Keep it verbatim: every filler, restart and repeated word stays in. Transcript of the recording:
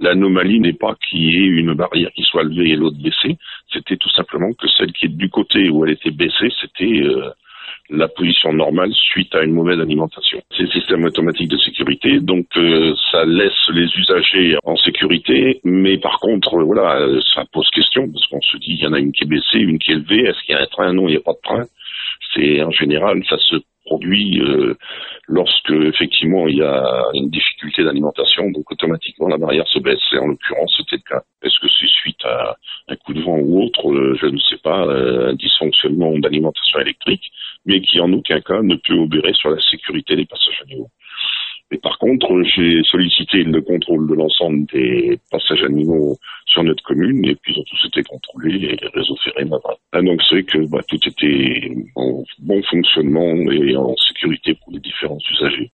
L'anomalie n'est pas qu'il y ait une barrière qui soit levée et l'autre baissée, c'était tout simplement que celle qui est du côté où elle était baissée, c'était euh, la position normale suite à une mauvaise alimentation. C'est le système automatique de sécurité, donc euh, ça laisse les usagers en sécurité, mais par contre, euh, voilà, ça pose question, parce qu'on se dit, il y en a une qui est baissée, une qui est élevée, est-ce qu'il y a un train? Non, il n'y a pas de train. C'est en général, ça se produit euh, lorsque effectivement il y a une difficulté d'alimentation, donc automatiquement la barrière se baisse. Et en l'occurrence, c'était le cas. Est-ce que c'est suite à un coup de vent ou autre? euh, Je ne sais pas, euh, un dysfonctionnement d'alimentation électrique, mais qui en aucun cas ne peut obérer sur la sécurité des passages animaux. Mais par contre, j'ai sollicité le contrôle de l'ensemble des passages animaux sur notre commune, et puis ils ont tous été contrôlés, et les réseaux ferrés m'ont annoncé que bah, tout était en bon fonctionnement et en sécurité pour les différents usagers.